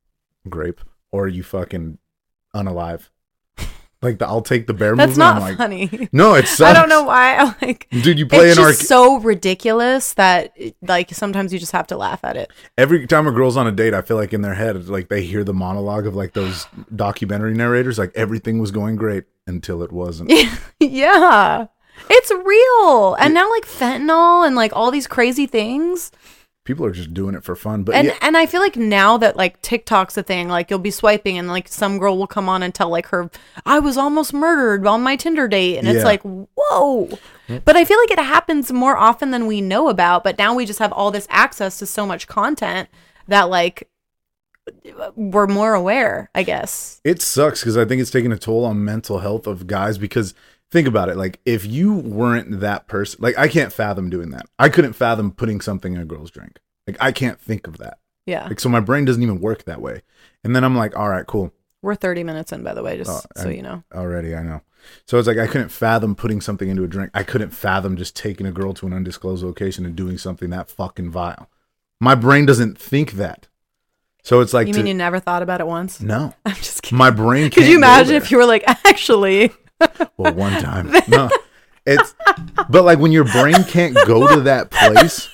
or you fucking unalive. Like I'll take the bear That's movement. not like, funny. No, it sucks. I don't know why. I like, dude, you play it's an just so ridiculous that like sometimes you just have to laugh at it. Every time a girl's on a date, I feel like in their head, like they hear the monologue of like those documentary narrators, like everything was going great until it wasn't. Yeah, it's real. And now like fentanyl and like all these crazy things. People are just doing it for fun. But and I feel like now that like TikTok's a thing, like you'll be swiping and like some girl will come on and tell like her, I was almost murdered on my Tinder date. And it's like, whoa. But I feel like it happens more often than we know about. But now we just have all this access to so much content that like we're more aware, I guess. It sucks because I think it's taking a toll on mental health of guys because think about it. Like if you weren't that person, like I can't fathom doing that. I couldn't fathom putting something in a girl's drink. Like I can't think of that. Yeah. Like so my brain doesn't even work that way. And then I'm like, all right, cool. We're 30 minutes in, by the way, just so you know. Already, I know. So it's like I couldn't fathom putting something into a drink. I couldn't fathom just taking a girl to an undisclosed location and doing something that fucking vile. My brain doesn't think that. So it's like you mean you never thought about it once? No. I'm just kidding. My brain can't. Could you imagine if you were like, actually? Well, one time. No. It's but like when your brain can't go to that place.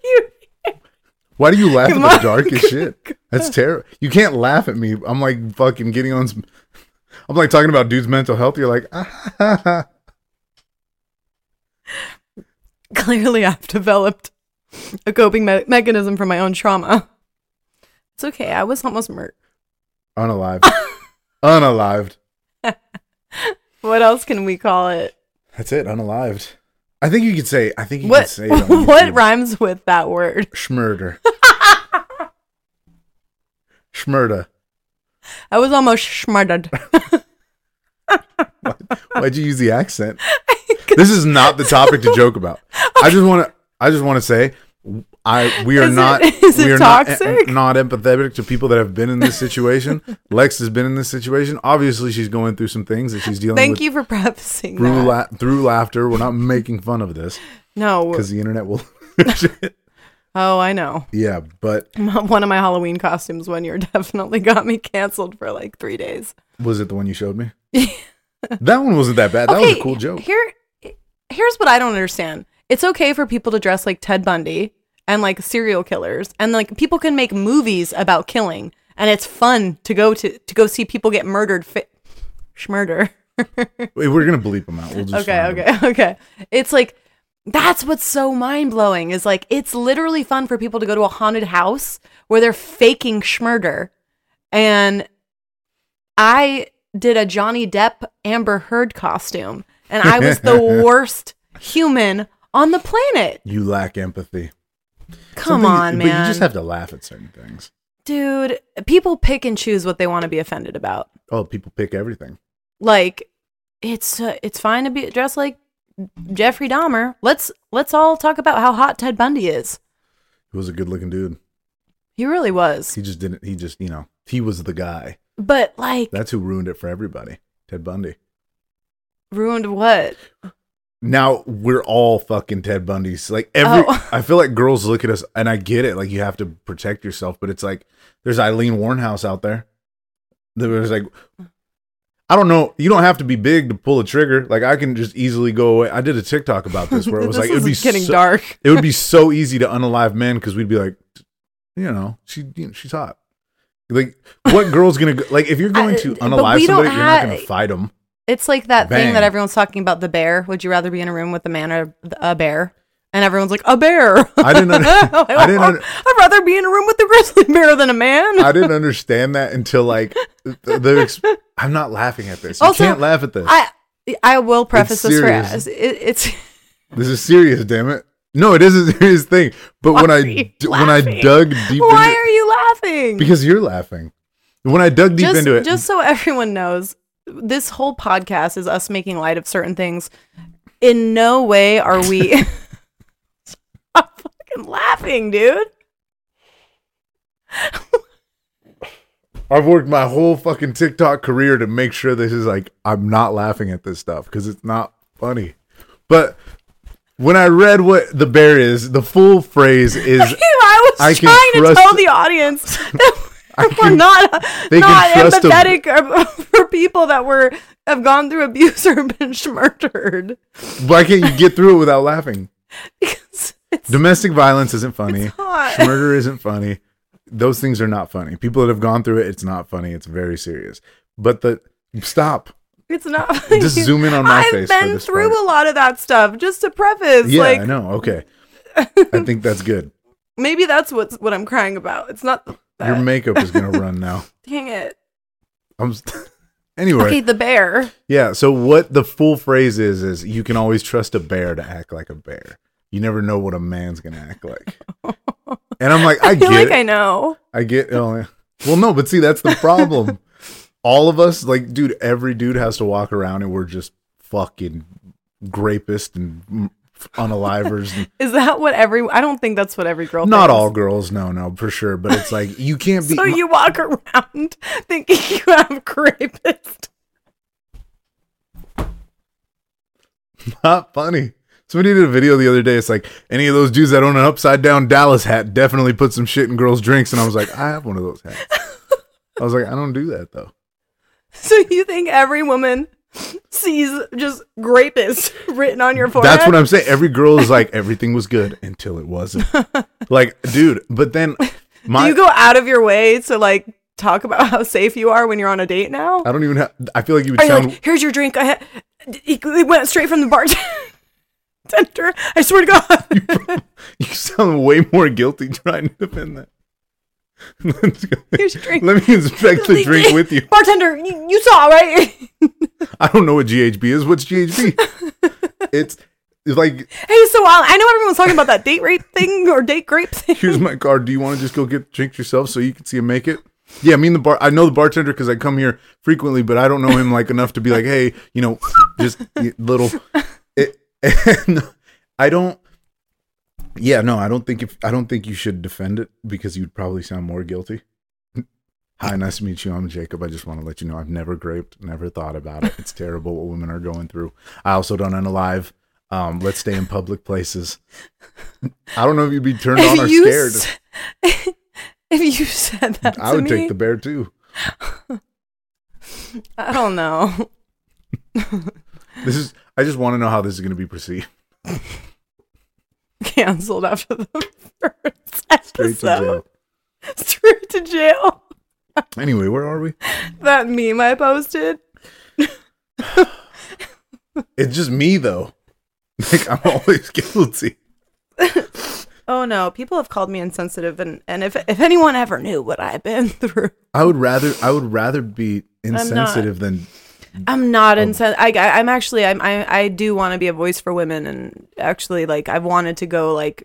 Why do you laugh at the darkest shit? That's terrible. You can't laugh at me. I'm like fucking getting on some, I'm like talking about dude's mental health. You're like, ah. Clearly I've developed a coping mechanism for my own trauma. It's okay. I was almost murdered. Unalived. Unalived. What else can we call it? That's it. Unalived. I think you could say. I think you what, could say. It on what YouTube. rhymes with that word? Schmurder. Schmurda. I was almost schmurdered. Why'd you use the accent? This is not the topic to joke about. I just want to say, we are not toxic? Not empathetic to people that have been in this situation. Lex has been in this situation. Obviously, she's going through some things that she's dealing with. Thank you for prefacing that. Through laughter. We're not making fun of this. No. Because the internet will... Oh, I know. Yeah, but... One of my Halloween costumes one year definitely got me canceled for like 3 days. Was it the one you showed me? That one wasn't that bad. That was a cool joke. Here's what I don't understand. It's okay for people to dress like Ted Bundy and like serial killers, and like people can make movies about killing, and it's fun to go see people get murdered. Schmurder. Wait, we're gonna bleep them out. We'll just okay. It's like That's what's so mind-blowing is like it's literally fun for people to go to a haunted house where they're faking schmurder. And I did a Johnny Depp Amber Heard costume and I was the worst human on the planet. You lack empathy. Come on, man. But you just have to laugh at certain things. Dude, people pick and choose what they want to be offended about. Oh, people pick everything. Like it's fine to be dressed like Jeffrey Dahmer. Let's all talk about how hot Ted Bundy is. He was a good-looking dude. He really was. He just, he was the guy. But like that's who ruined it for everybody. Ted Bundy. Ruined what? Now we're all fucking Ted Bundys. Like I feel like girls look at us, and I get it. Like you have to protect yourself, but it's like there's Eileen Warnhouse out there. There was like, I don't know. You don't have to be big to pull a trigger. Like I can just easily go away. I did a TikTok about this where it was like it would be getting dark. It would be so easy to unalive men because we'd be like, she's hot. Like what girl's gonna go, like if you're going to unalive somebody, you're not gonna fight them. It's like that thing that everyone's talking about, the bear. Would you rather be in a room with a man or a bear? And everyone's like, a bear. I'd rather be in a room with a grizzly bear than a man. I didn't understand that until like I'm not laughing at this. You also, can't laugh at this. I will preface this for it's this is serious, damn it. No, it is a serious thing. But when I dug deep why are you laughing? Because you're laughing. When I dug deep into it. Just so everyone knows, this whole podcast is us making light of certain things. In no way are we Stop fucking laughing, dude. I've worked my whole fucking TikTok career to make sure this is like, I'm not laughing at this stuff because it's not funny. But when I read what the bear is, the full phrase is I was trying to tell the audience that we're not empathetic for people that have gone through abuse or been murdered. Why can't you get through it without laughing? Because domestic violence isn't funny. Murder isn't funny. Those things are not funny. People that have gone through it, it's not funny. It's very serious. But stop. It's not funny. Just zoom in on my face. I've been through a lot of that stuff. Just to preface. Yeah, I know. Okay. I think that's good. Maybe that's what I'm crying about. It's not that. Your makeup is going to run now. Dang it. Anyway. Okay, the bear. Yeah, so what the full phrase is you can always trust a bear to act like a bear. You never know what a man's going to act like. And I'm like, I feel get like it. I know. I get well, no, but see, that's the problem. All of us, like, dude, every dude has to walk around and we're just fucking grapists and unalivers. And, is that what I don't think that's what every girl thinks. Not all girls, no, for sure. But it's like, you can't be. So you walk around thinking you have grapists. Not funny. Somebody did a video the other day. It's like, any of those dudes that own an upside down Dallas hat definitely put some shit in girls' drinks. And I was like, I have one of those hats. I was like, I don't do that though. So you think every woman sees just rapist written on your forehead? That's what I'm saying. Every girl is like, everything was good until it wasn't. Like, dude, but then do you go out of your way to like talk about how safe you are when you're on a date now? I don't even have, I feel like you would sound like, here's your drink. It went straight from the bartender. I swear to God. You sound way more guilty trying to defend that. Here's your drink. Let me inspect the drink with you. Bartender, you saw, right? I don't know what GHB is. What's GHB? It's like, hey, so I know everyone's talking about that date rape thing or date grape thing. Here's my card. Do you want to just go get drinks yourself so you can see him make it? Yeah, I know the bartender because I come here frequently, but I don't know him like enough to be like, hey, just little. And I don't think you should defend it because you'd probably sound more guilty. Hi, nice to meet you. I'm Jacob. I just want to let you know I've never graped, never thought about it. It's terrible what women are going through. I also don't unalive. Let's stay in public places. I don't know if you'd be turned on or scared. If you said that to me, I would take the bear too. I don't know. I just want to know how this is going to be perceived. Canceled after the first episode. Straight to jail. Straight to jail. Anyway, where are we? That meme I posted. It's just me though. Like, I'm always guilty. Oh no, people have called me insensitive, and if anyone ever knew what I've been through, I would rather be insensitive than. I'm not insensitive. I'm actually I do want to be a voice for women, and actually, like, I've wanted to go, like.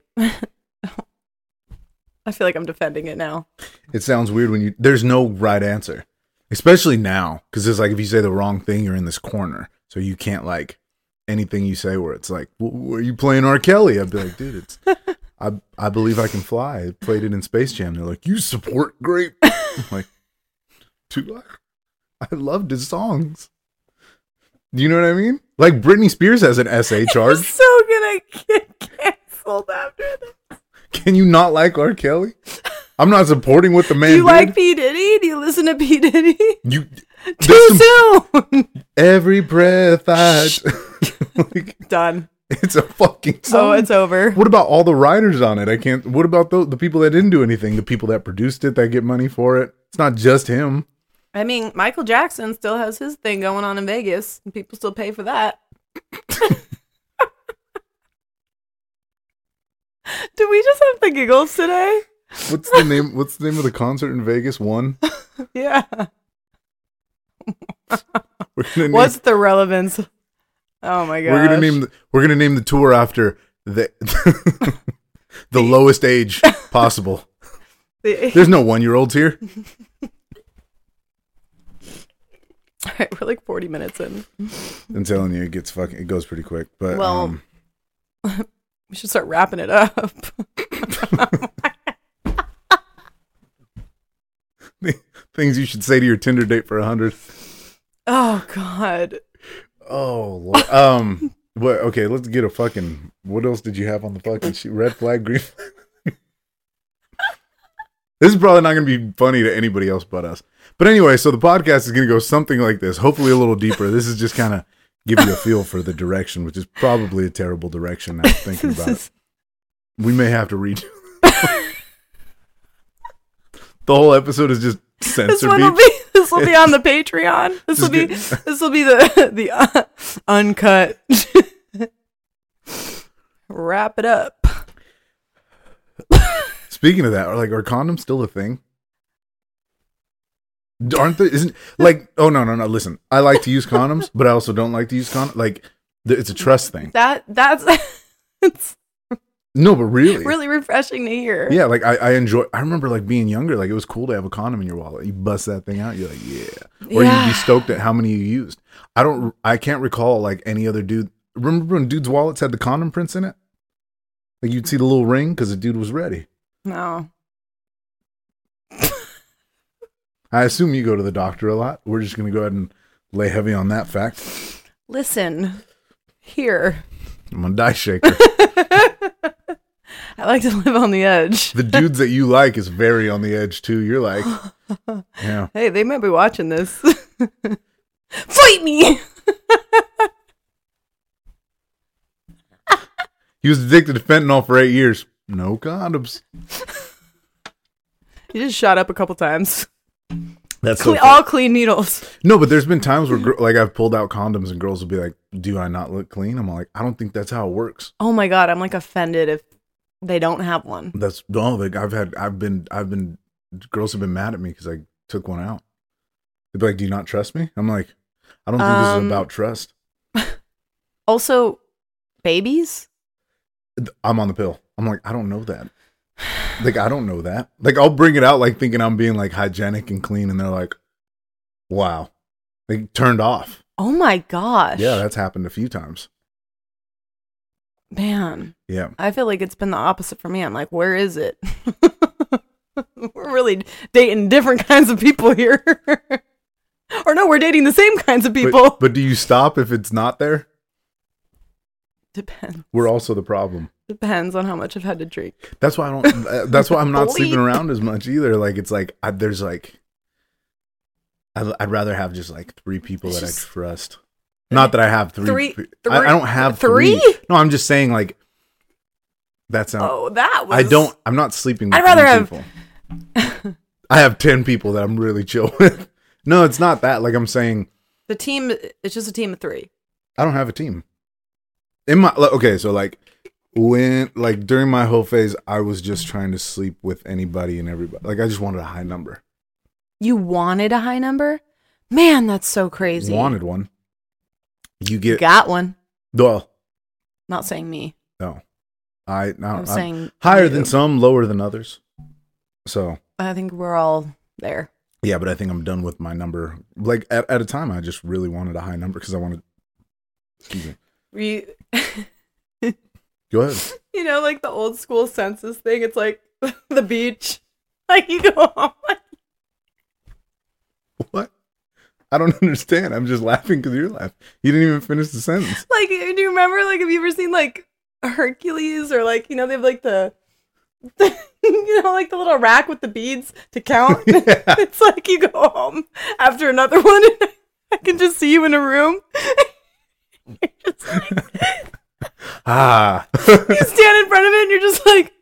I feel like I'm defending it now. It sounds weird when there's no right answer, especially now, because it's like if you say the wrong thing, you're in this corner, so you can't like anything you say where it's like, "Were you playing R. Kelly?" I'd be like, "Dude, it's I believe I can fly. I played it in Space Jam." They're like, "You support grape?" I'm like, dude, I loved his songs. Do you know what I mean? Like Britney Spears has an SA charge. I'm so gonna get canceled after this. Can you not like R. Kelly? I'm not supporting what the man Do you did. like P. Diddy? Do you listen to P. Diddy? You Too soon. Every breath I like, Done. it's a fucking song. Oh, it's over. What about all the writers on it? I can't. What about the people that didn't do anything? The people that produced it that get money for it? It's not just him. I mean, Michael Jackson still has his thing going on in Vegas, and people still pay for that. Did we just have the giggles today? What's the name? What's the name of the concert in Vegas? One. Yeah. What's the relevance? Oh my god. We're gonna name the tour after the the lowest age possible. There's no 1-year-olds here. All right, we're like 40 minutes in. I'm telling you, it goes pretty quick. But well, we should start wrapping it up. Things you should say to your Tinder date for 100. Oh God. Oh Lord. What? Okay, let's get a fucking. What else did you have on the fucking sheet? Red flag, green flag. This is probably not going to be funny to anybody else but us. But anyway, so the podcast is going to go something like this. Hopefully a little deeper. This is just kind of give you a feel for the direction, which is probably a terrible direction now thinking about it. We may have to redo. The whole episode is just censor beep. This will be on the Patreon. This will be the uncut. Wrap it up. Speaking of that, are condoms still a thing? Aren't they? Isn't like? Oh no! Listen, I like to use condoms, but I also don't like to use condoms. Like, it's a trust thing. That's it's no, but really refreshing to hear. Yeah, like I enjoy. I remember like being younger, like it was cool to have a condom in your wallet. You bust that thing out, you're like, yeah. Or you'd be stoked at how many you used. I can't recall like any other dude. Remember when dudes' wallets had the condom prints in it? Like you'd see the little ring because the dude was ready. No. I assume you go to the doctor a lot. We're just going to go ahead and lay heavy on that fact. Listen, here. I'm a die shaker. I like to live on the edge. The dudes that you like is very on the edge too. You're like, yeah. Hey, they might be watching this. Fight me! He was addicted to fentanyl for 8 years. No condoms. He just shot up a couple times. That's all clean needles. No, but there's been times where like I've pulled out condoms and girls will be like, "Do I not look clean?" I'm like, "I don't think that's how it works." Oh my god, I'm like offended if they don't have one. That's no. Like I've been. Girls have been mad at me because I took one out. They'd be like, "Do you not trust me?" I'm like, "I don't think this is about trust." Also, babies. I'm on the pill. I'm like, I don't know that. Like, I don't know that. Like, I'll bring it out like thinking I'm being like hygienic and clean, and they're like, "Wow," they turned off. Oh my gosh. Yeah, that's happened a few times. Man. Yeah. I feel like it's been the opposite for me. I'm like, where is it? We're really dating different kinds of people here. Or no, we're dating the same kinds of people. But do you stop if it's not there? Depends. We're also the problem. Depends on how much I've had to drink. That's why I don't. That's why I'm not sleeping around as much either. Like it's like there's like. I'd rather have just like 3 people that I trust. Not that I have three. I don't have three. No, I'm just saying like. That's not. Oh, that was. I'm not sleeping with I'd rather 3 people. I have 10 people that I'm really chill with. No, it's not that. Like I'm saying. The team. It's just a team of 3. I don't have a team. in my okay, so like when like during my whole phase, I was just trying to sleep with anybody and everybody. Like I just wanted a high number. You wanted a high number? Man, that's so crazy. Wanted one. You get got one. well. Not saying me. No, I'm saying higher you. than some, lower than others. So I think we're all there. yeah, but I think I'm done with my number. Like at a time, I just really wanted a high number because I wanted. Excuse me. Go ahead. You know, like the old school census thing. It's like the beach. Like you go home. What? I don't understand. I'm just laughing because you're laughing. You didn't even finish the sentence. Like, do you remember? Like, have you ever seen like Hercules or like they have like the like the little rack with the beads to count? Yeah. It's like you go home after another one. And I can just see you in a room. You're just like, you stand in front of it and you're just like.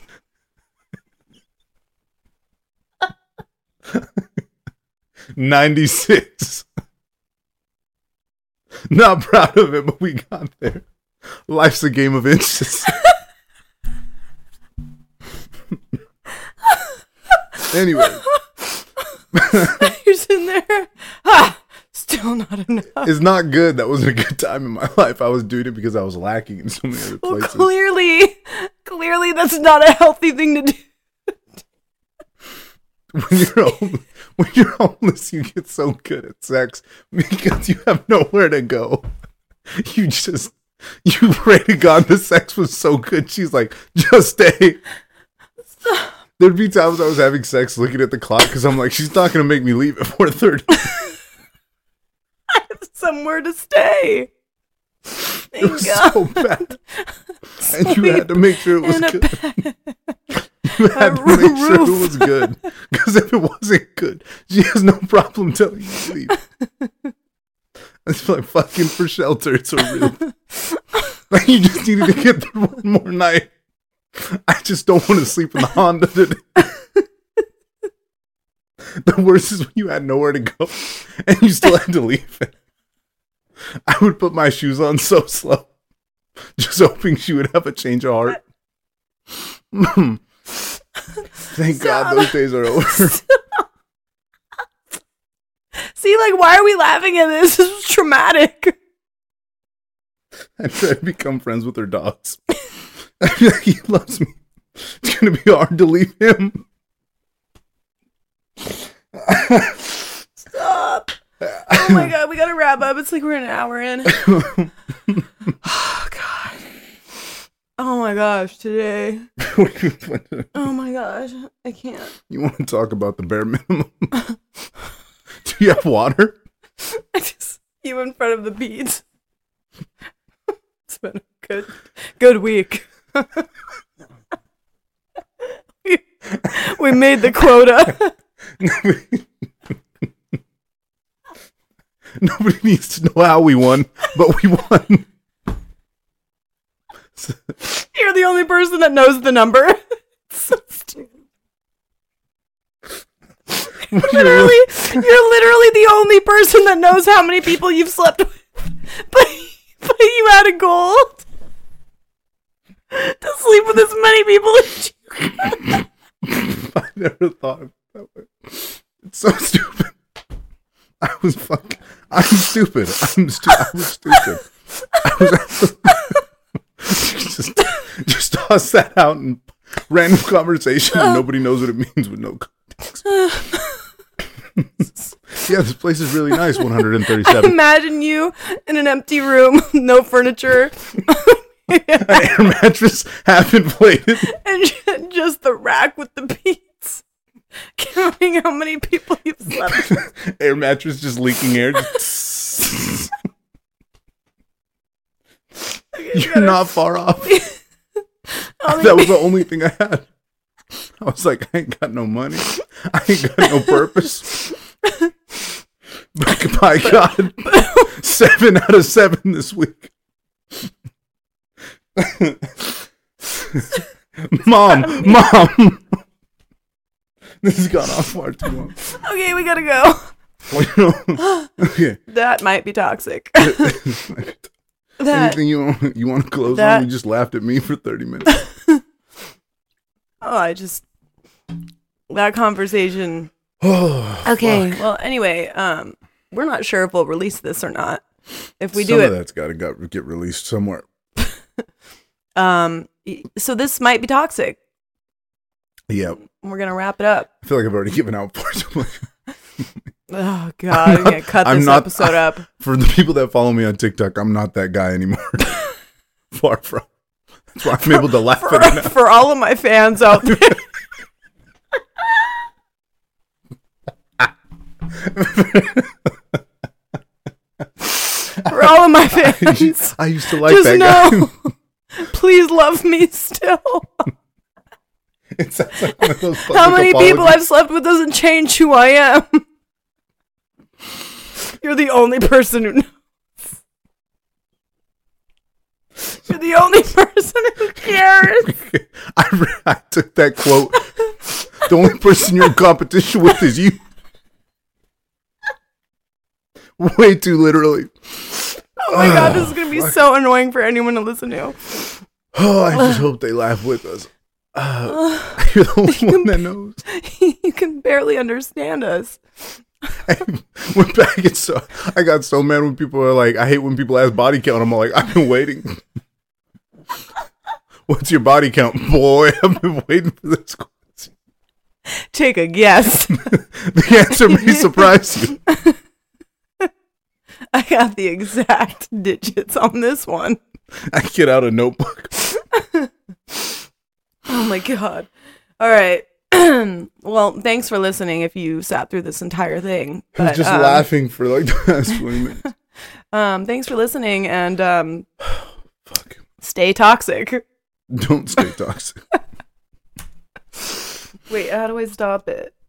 96. Not proud of it, but we got there. Life's a game of inches. Anyway. You're sitting there. Still not enough. It's not good. That wasn't a good time in my life. I was doing it because I was lacking in so many other places. Well, clearly that's not a healthy thing to do. When you're homeless, you get so good at sex because you have nowhere to go. You pray to God the sex was so good. She's like, just stay. Stop. There'd be times I was having sex looking at the clock because I'm like, she's not going to make me leave at 4:30. I have somewhere to stay. Thank It was God. so bad. And you had to make sure it was good. You had to make sure it was good. Because if it wasn't good, she has no problem telling you to leave. It's like fucking for shelter. It's a real. Like you just needed to get there one more night. I just don't want to sleep in the Honda today. The worst is when you had nowhere to go and you still had to leave it. I would put my shoes on so slow, just hoping she would have a change of heart. Thank God those days are over. See, like, why are we laughing at this? This is traumatic. I try to become friends with her dogs. I feel like he loves me. It's going to be hard to leave him. Stop. Oh my God, we gotta wrap up. It's like we're an hour in. Oh God. Oh my gosh, today. Oh my gosh, I can't. You want to talk about the bare minimum? Do you have water? I just you in front of the beads. It's been a good week. we made the quota. Nobody needs to know how we won, but we won. You're the only person that knows the number. It's so stupid. You're literally the only person that knows how many people you've slept with. But you had a goal to sleep with as many people as you could. I never thought of it that way. It's so stupid. I'm stupid. I was stupid. Just toss that out in random conversation and nobody knows what it means with no context. Yeah, this place is really nice. 137. Imagine you in an empty room, no furniture. An air mattress, half inflated. And just the rack with the beads. Counting how many people you've slept with. Air mattress just leaking air. You're not far off. That was the only thing I had. I was like, I ain't got no money. I ain't got no purpose. But by God, 7 out of 7 this week. Mom. This has gone off far too long. Okay, we gotta go. Okay. That might be toxic. Anything you want to close on? You just laughed at me for 30 minutes. That conversation. Okay. Well, anyway, we're not sure if we'll release this or not. If we do it, some of that's got to get released somewhere. So this might be toxic. Yeah. We're gonna wrap it up. I feel like I've already given out for Oh God, I'm gonna cut this episode up. For the people that follow me on TikTok, I'm not that guy anymore. Far from. That's why I'm able to laugh at it now. For all of my fans out there. For all of my fans, I used to like that guy. Please love me still. It sounds like one of those how many people I've slept with doesn't change who I am. You're the only person who knows. You're the only person who cares. I took that quote. The only person you're in competition with is you. Way too literally. Oh my God, this is going to be so annoying for anyone to listen to. Oh, I just hope they laugh with us. You're the one that knows. You can barely understand us. I went back and I got so mad when people are like, I hate when people ask body count. I'm like, I've been waiting. What's your body count? Boy, I've been waiting for this question. Take a guess. The answer may surprise you. I got the exact digits on this one. I get out a notebook. Oh my God. All right. Well, thanks for listening if you sat through this entire thing. I was just laughing for like the past 20 minutes. Thanks for listening and fuck. Stay toxic. Don't stay toxic. Wait, how do I stop it?